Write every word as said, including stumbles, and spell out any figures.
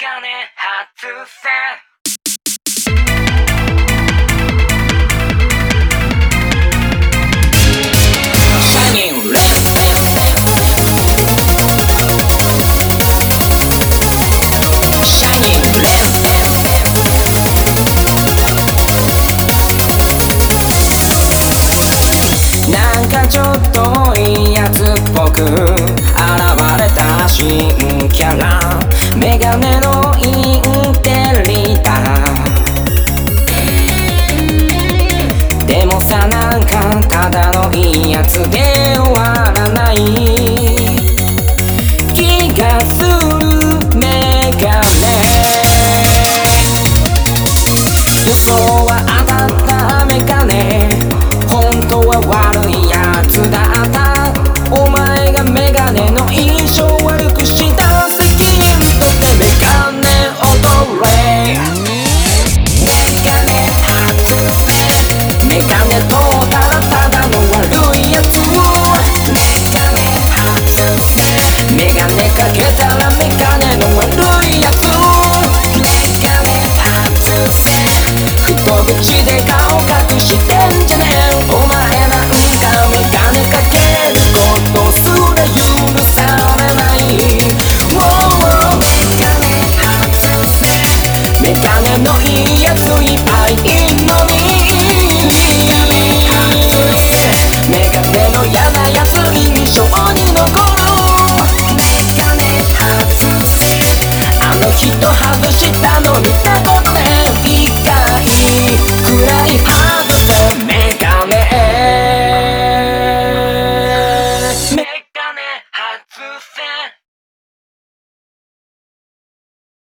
ガネ外せなんかちょっといいやつっぽく現れた新キャラメガネのインテリだでもさなんかただのいいやつで終わらない気がするメガネ予想は当たったメガネ本当は悪いやつだったお前がメガネの印象悪くした責任取ってメガネ踊れメガネ外せメガネ取ったらただの悪いやつメガネ外せメガネかけたらメガネの悪いやつメガネ外せ太口で顔かけ